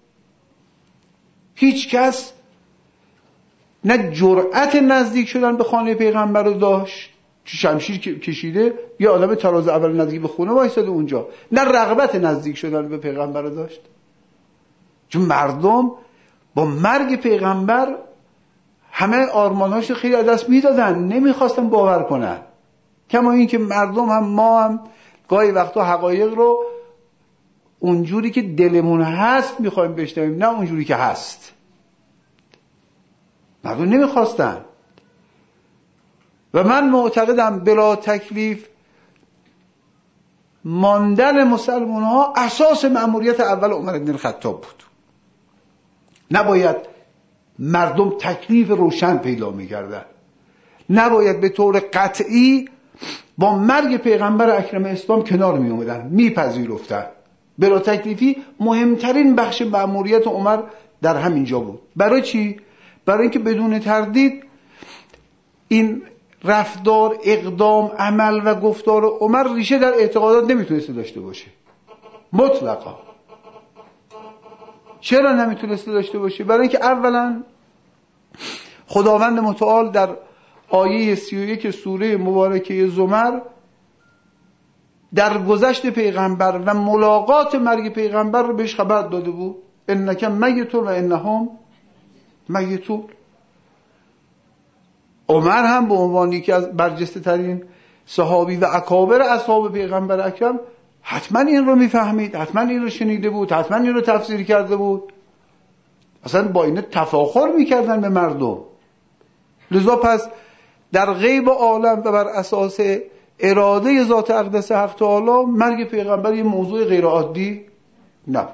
هیچ کس نه جرأت نزدیک شدن به خانه پیغمبر رو داشت که شمشیر کشیده یه آدم تراز اول نزدیک به خونه وایساده اونجا، نه رغبت نزدیک شدن به پیغمبر رو داشت. چون مردم با مرگ پیغمبر همه آرمانهاش خیلی از دست میدادن، نمیخواستن باور کنن. کما این که مردم هم ما هم گاهی وقتا حقایق رو اونجوری که دلمون هست میخوایم بشنویم، نه اونجوری که هست. مردم نمیخواستن. و من معتقدم بلا تکلیف ماندن مسلمان ها اساس مأموریت اول عمر بن الخطاب بود. نباید مردم تکلیف روشن پیدا میکردن، نباید به طور قطعی با مرگ پیغمبر اکرم اسلام کنار می اومدن، میپذیرفتن. بلا تکلیفی مهمترین بخش مأموریت عمر در همین جا بود. برای چی؟ برای اینکه بدون تردید این رفتار، اقدام، عمل و گفتار عمر ریشه در اعتقادات نمیتونسته داشته باشه مطلقا. چرا نمیتونسته داشته باشه؟ برای اینکه اولا خداوند متعال در آیه سی و یک سوره مبارکه زمر در گذشت پیغمبر و ملاقات مرگ پیغمبر رو بهش خبر داده بود. انک میتون و انهم میتون. عمر هم به عنوان یکی از برجسته ترین صحابی و اکابر اصحاب پیغمبر اکرم حتما این رو میفهمید، حتما این رو شنیده بود، حتما این رو تفسیر کرده بود. اصلا با این تفاخر میکردن به مردم. لذا پس در غیب عالم و بر اساس اراده ذات اقدس حق تعالی مرگ پیغمبر یه موضوع غیر عادی نبود.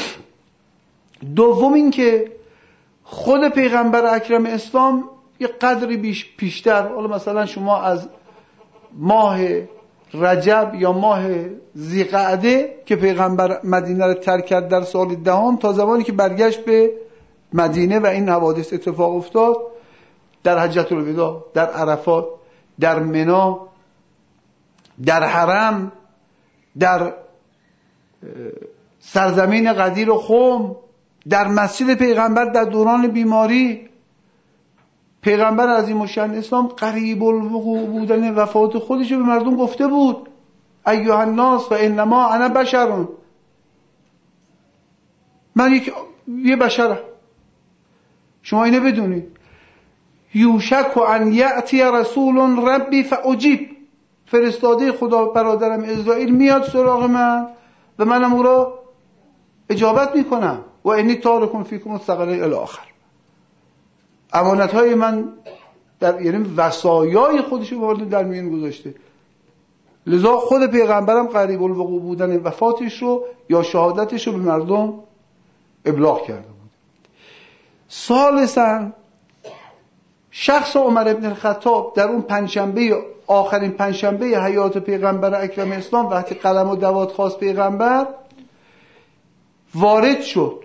دوم این که خود پیغمبر اکرم اسلام یه قدری بیش پیشتر، حالا مثلا شما از ماه رجب یا ماه ذی‌قعده که پیغمبر مدینه رو ترک کرد در سال دهم تا زمانی که برگشت به مدینه و این حوادث اتفاق افتاد، در حجة الوداع، در عرفات، در منی، در حرم، در سرزمین غدیر و خم، در مسجد پیغمبر در دوران بیماری. پیغمبر عظیم الشأن اسلام قریب الوقوع بودن وفات خودش رو به مردم گفته بود: ایها الناس و انما انا بشر، من یک یه بشرم، شما اینو بدونید. یوشک ان یأتی رسول ربی فاجیب، فرستاده خدا برادرم اسرائیل میاد سراغ من و منم او را اجابت میکنم. و انی تارک فیکم الثقلین الی آخر. امانت های من در یعنی وصایای خودش رو در میان گذاشته. لذا خود پیغمبرم قریب الوقوع بودن وفاتش رو یا شهادتش رو به مردم ابلاغ کرده بود. ثالثاً شخص عمر ابن الخطاب در اون پنجشنبه، آخرین پنجشنبه حیات پیغمبر اکرم اسلام، وقتی قلم و دوات خواست پیغمبر، وارد شد.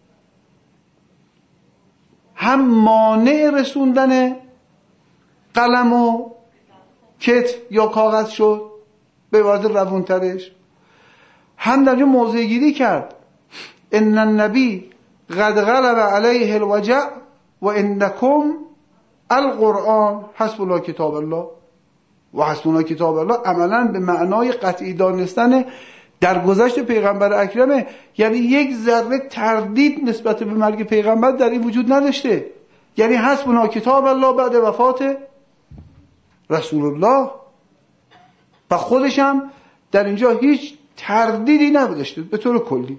هم مانع رسوندن قلم و کتف یا کاغذ شد به عبارت روونترش، هم در این موضع گیری کرد: ان النبی قد غلب علیه الوجع و انکم القرآن حسبنا کتاب الله. و حسبنا کتاب الله عملا به معنای قطعی دانستن در گذشت پیغمبر اکرمه، یعنی یک ذره تردید نسبت به مرگ پیغمبر در این وجود نداشته. یعنی حسبنا کتاب الله بعد وفات رسول الله. و خودش هم در اینجا هیچ تردیدی نداشته به طور کلی.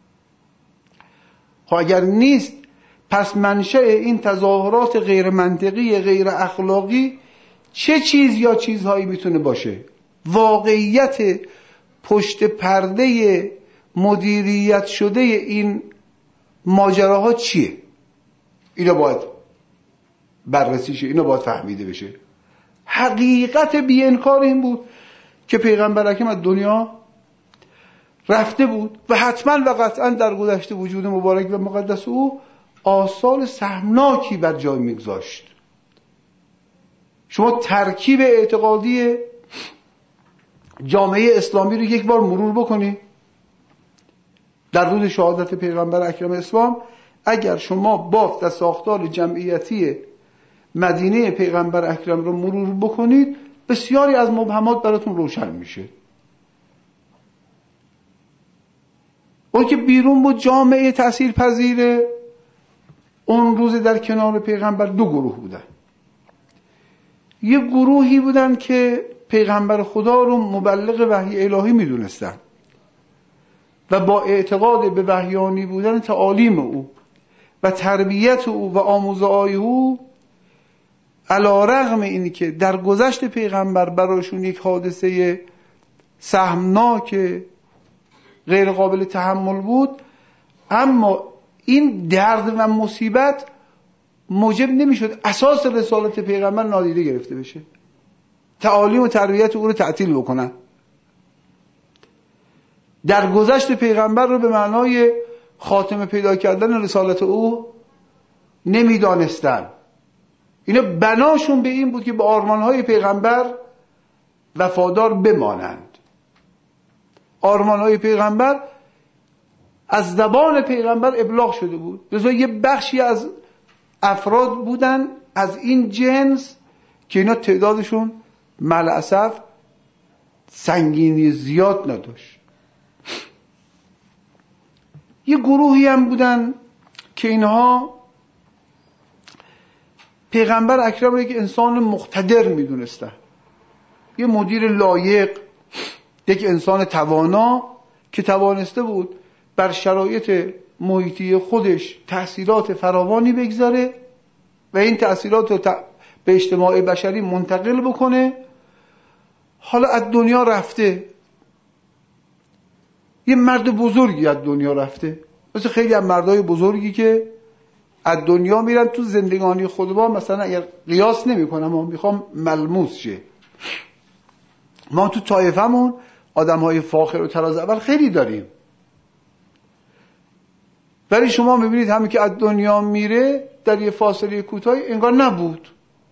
خب اگر نیست، پس منشأ این تظاهرات غیر منطقی، غیر اخلاقی چه چیز یا چیزهایی میتونه باشه؟ واقعیت پشت پرده مدیریت شده این ماجراها چیه؟ اینا باید بررسی شه، اینا باید فهمیده بشه. حقیقت بی انکار این بود که پیغمبر اکرم از دنیا رفته بود و حتما و قطعا در گذشته وجود مبارک و مقدس او آثار سهمناکی بر جای میگذاشت. شما ترکیب اعتقادی جامعه اسلامی رو یک بار مرور بکنید. در روز شهادت پیغمبر اکرم اسلام اگر شما بافت و ساختار جمعیتی مدینه پیغمبر اکرم رو مرور بکنید، بسیاری از مبهمات براتون روشن میشه. اون که بیرون بود جامعه تأثیر پذیره، اون روز در کنار پیغمبر دو گروه بودن. یه گروهی بودن که پیغمبر خدا رو مبلغ وحی الهی میدونستن و با اعتقاد به وحیانی بودن تعالیم او و تربیت او و آموزه‌های او، علی رغم اینی که در گذشت پیغمبر براشون یک حادثه سهمناک غیر قابل تحمل بود، اما این درد و مصیبت موجب نمیشد اساس رسالت پیغمبر نادیده گرفته بشه، تعالیم و تربیت او رو تعطیل بکنن. در گذشت پیغمبر رو به معنای خاتمه پیدا کردن رسالت او نمیدانستن. اینا بناشون به این بود که به آرمانهای پیغمبر وفادار بمانند. آرمانهای پیغمبر از زبان پیغمبر ابلاغ شده بود. لذا یه بخشی از افراد بودن از این جنس که اینا تعدادشون ملعصف سنگینی زیاد نداشت. یه گروهی هم بودن که اینها پیغمبر اکرم رو یک انسان مقتدر میدونستن، یه مدیر لایق، یک انسان توانا که توانسته بود بر شرایط محیطی خودش تأثیرات فراوانی بگذاره و این تأثیرات رو به اجتماع بشری منتقل بکنه. حالا از دنیا رفته، یه مرد بزرگی از دنیا رفته، مثل خیلی از مردای بزرگی که از دنیا میرن تو زندگانی خود با، مثلا اگر قیاس نمی کنم اما میخوام ملموس شه، ما تو طایفمون آدم های فاخر و تراز اول خیلی داریم، ولی شما میبینید همین که از دنیا میره در یه فاصله کوتاهی انگار نبود.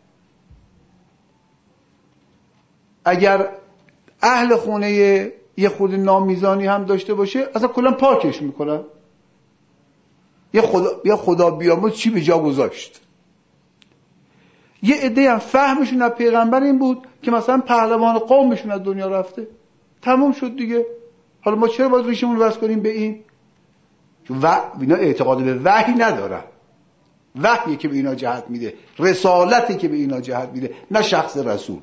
اگر اهل خونه یه خود نامیزانی هم داشته باشه اصلا کلا پاکش میکنن. یه خدا یه خدا بیامرز چی به جا گذاشت. یه عده هم فهمشون از پیغمبر این بود که مثلا پهلوان قومشون از دنیا رفته، تموم شد دیگه. حالا ما چرا باید ریشمون رو بس کنیم به این؟ و اینا اعتقاد به وحی ندارن. وحیی که به اینا جهت میده، رسالتی که به اینا جهت میده، نه شخص رسول.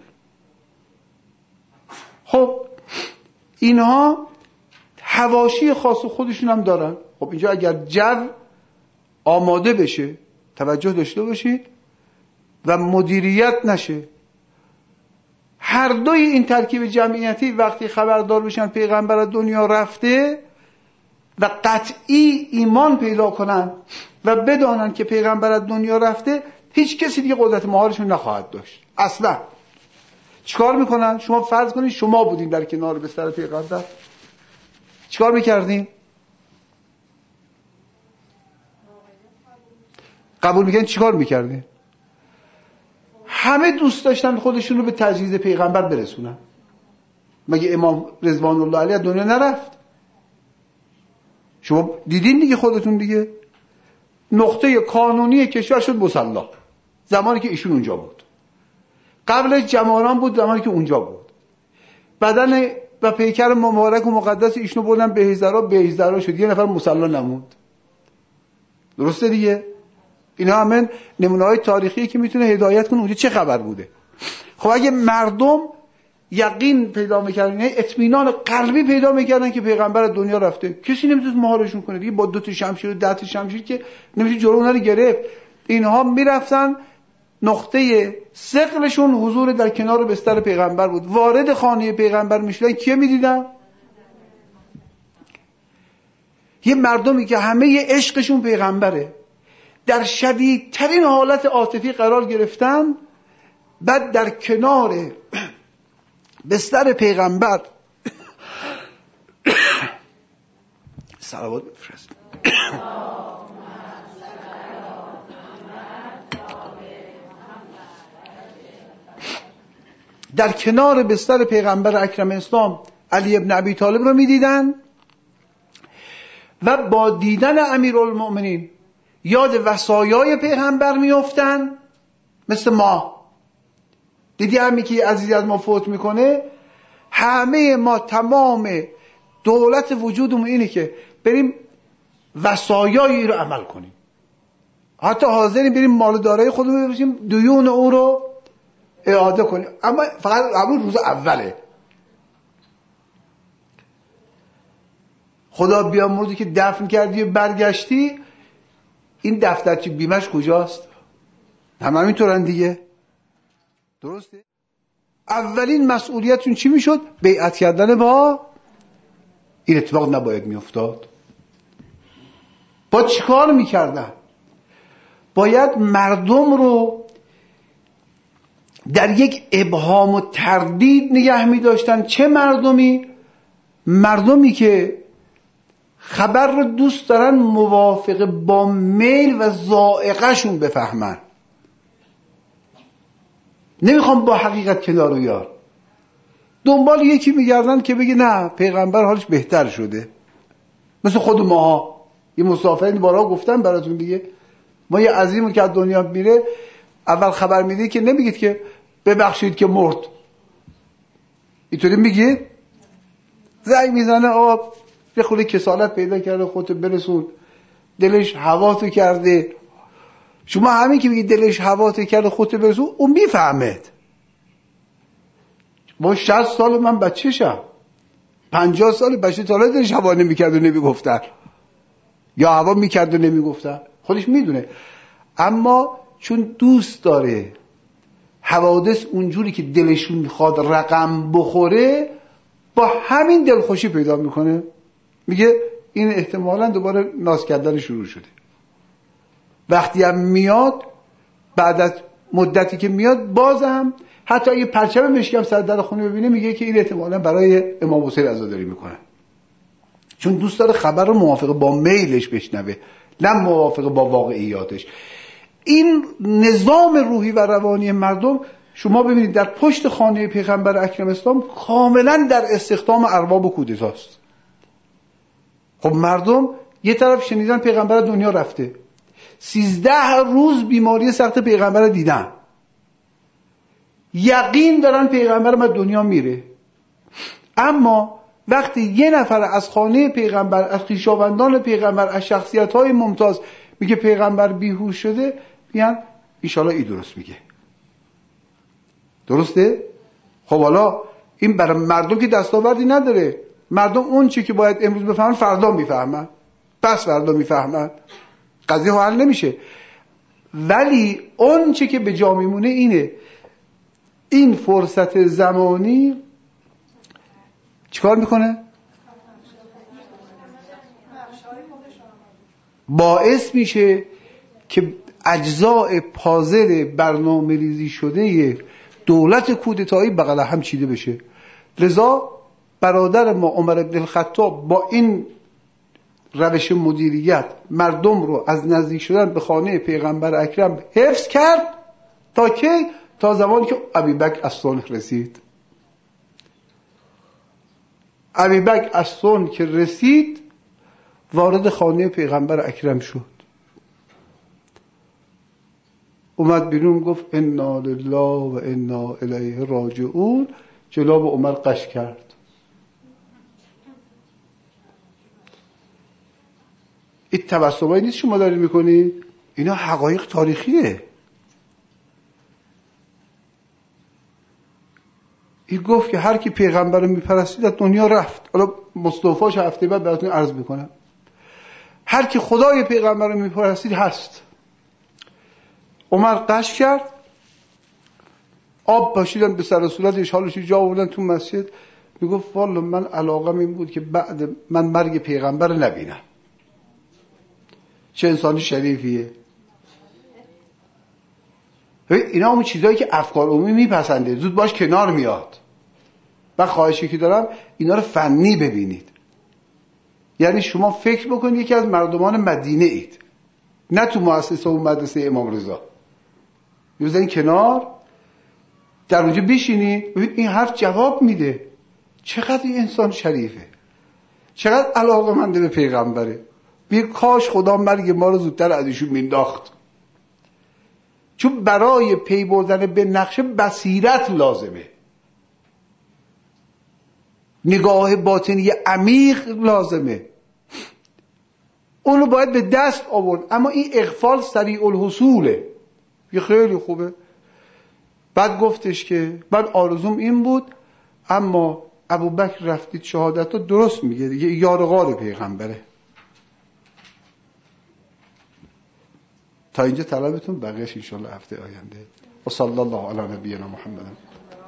خب اینها حواشی خاص خودشون هم دارن. خب اینجا اگر جو آماده بشه، توجه داشته باشید و مدیریت نشه، هر دوی این ترکیب جمعیتی وقتی خبردار بشن پیغمبر از دنیا رفته و قطعی ایمان پیدا کنن و بدانن که پیغمبر از دنیا رفته، هیچ کسی دیگه قدرت مهارشون نخواهد داشت اصلا. چیکار میکنن؟ شما فرض کنید شما بودین در کنار بستر پیغمبر، چیکار میکردین؟ قبول میکنین؟ چیکار میکردین؟ همه دوست داشتن خودشون رو به تجهیز پیغمبر برسونن. مگه امام رضوان الله علیه دنیا نرفت؟ شما دیدین دیگه خودتون دیگه. نقطه کانونی کشور شد مصلی زمانی که ایشون اونجا بود. قبل جماران بود زمانی که اونجا بود. بدن و پیکر مبارک و مقدس ایشونو بردن بهشت‌زرا، بهشت‌زرا شد، یه نفر مصلی نموند. درسته دیگه؟ اینا همین نمونه‌های تاریخی که میتونه هدایت کنه اونجا چه خبر بوده. خب اگه مردم یقین پیدا میکردن، اطمینان قلبی پیدا میکردن که پیغمبر دنیا رفته، کسی نمیتونه مهارشون کنه دیگه. با دو تا شمشیر و ده تا شمشیر که نمیشه جلو اونها رو گرفت. اینها میرفتن نقطه ثقلشون حضور در کنار بستر پیغمبر بود. وارد خانه پیغمبر میشدن، کیه میدیدن؟ یه مردمی که همه عشقشون پیغمبره، در شدیدترین حالت عاطفی قرار گرفتن، بعد در کنار بستر پیغمبر صلوات بفرست. در کنار بستر پیغمبر اکرم اسلام علی ابن ابی طالب رو میدیدن و با دیدن امیرالمؤمنین یاد وصایای پیغمبر میافتن. مثل ما دیدی همین که عزیزی از ما فوت میکنه، همه ما تمام دولت وجودمون اینه که بریم وصایایی رو عمل کنیم، حتی حاضریم بریم مال دارایی خودمون ببریم، دیون او رو اعاده کنیم، اما فقط همون روز اوله. خدا بیامرزه که دفن کردی و برگشتی، این دفترچه بیمش کجاست؟ هم همینطورن دیگه. درسته؟ اولین مسئولیتون چی میشد؟ بیعت کردن با این اتفاق نباید میافتاد. با چیکار میکردن؟ باید مردم رو در یک ابهام و تردید نگه میداشتن. چه مردمی؟ مردمی که خبر رو دوست دارن موافق با میل و ذائقه شون بفهمن، نمیخوام با حقیقت کنار و یار. دنبال یکی میگردن که بگه نه پیغمبر حالش بهتر شده. مثل خود ماها، یه مسافرین بارها گفتم براتون دیگه، ما یه عزیزی که از دنیا میره اول خبر میده که نمیگید که ببخشید که مرد، اینطوری میگید؟ زنگ میزنه آقا یه خود کسالت پیدا کرده خودت برسون، دلش هواتو کرده. شما همین که بگید دلش هواتو کرده خودت برسون، اون میفهمد. با شصت سال من بچه شم، پنجاه سال بچه تاله دلش هوا نمیکرد و نمیگفتن، یا هوا میکرد و نمیگفتن، خودش میدونه. اما چون دوست داره حوادث اونجوری که دلشون میخواد رقم بخوره، با همین دلخوشی پیدا میکنه، میگه این احتمالاً دوباره ناز کردن شروع شده. وقتی هم میاد بعد از مدتی که میاد بازم حتی یه پرچم مشکم سر در خونه ببینه میگه که این احتمالاً برای امام حسین عزاداری میکنه، چون دوست داره خبر رو موافق با میلش بشنوه نه موافق با واقعیاتش. این نظام روحی و روانی مردم شما ببینید در پشت خانه پیغمبر اکرم اسلام کاملا در استخدام ارباب و کودتاست. خب مردم یه طرف شنیدن پیغمبر دنیا رفته، سیزده روز بیماری سخت پیغمبر دیدن، یقین دارن پیغمبر ما دنیا میره، اما وقتی یه نفر از خانه پیغمبر، از خویشاوندان پیغمبر، از شخصیت‌های ممتاز میگه پیغمبر بیهوش شده، میگن انشالله این درست میگه. درسته؟ خب حالا این برای مردم که دستاوردی نداره، مردم اون چی که باید امروز بفهمن فردا میفهمن، پس فردا میفهمن، قضیه حل نمیشه. ولی اون چی که به جا میمونه اینه این فرصت زمانی چیکار میکنه؟ باعث میشه که اجزاء پازل برنامه ریزی شده دولت کودتایی بغل هم چیده بشه. لذا برادر ما عمر بن الخطاب با این روش مدیریت مردم رو از نزدیک شدن به خانه پیغمبر اکرم حفظ کرد تا کی؟ تا زمانی که ابوبکر از صلح رسید. ابوبکر از صلح که رسید وارد خانه پیغمبر اکرم شد، اومد بیرون گفت انا لله و انا الیه راجعون، جلاب عمر قش کرد. این تبسمایی نیست شما دارید میکنی، اینا حقایق تاریخیه. این گفت که هر کی پیغمبر رو میپرستید از دنیا رفت. حالا مصطفاش هفته بعد براتون عرض میکنم. هر کی خدای پیغمبر رو میپرستید هست. عمر قش کرد، آب پاشیدن به سر و صورتش، حالش جا آوردن تو مسجد. میگفت والله من علاقم این بود که بعد من مرگ پیغمبر نبینم. چه انسانی شریفیه. اینا همون چیزایی که افکار عمومی میپسنده، زود باش کنار میاد. من خواهشی که دارم اینا رو فنی ببینید. یعنی شما فکر بکنید یکی از مردمان مدینه اید، نه تو مؤسسه و مدرسه امام رضا. بزنید کنار، در اونجا بشینید ببینید این حرف جواب میده. چقدر این انسان شریفه، چقدر علاقه‌مند به پیغمبره. میگه کاش خدا مرگ ما رو زودتر از ایشون مینداخت. چون برای پی بردن به نقشه بصیرت لازمه، نگاه باطنی عمیق لازمه، اونو باید به دست آورد. اما این اغفال سریع الحصوله. یه خیلی خوبه. بعد گفتش که من آرزوم این بود، اما ابوبکر رفتید شهادت رو درست میگه دیگه، یار غار پیغمبره. تا اینجا طلبتون، بقیه‌اش انشالله هفته آینده. و صلی الله علی نبینا محمد.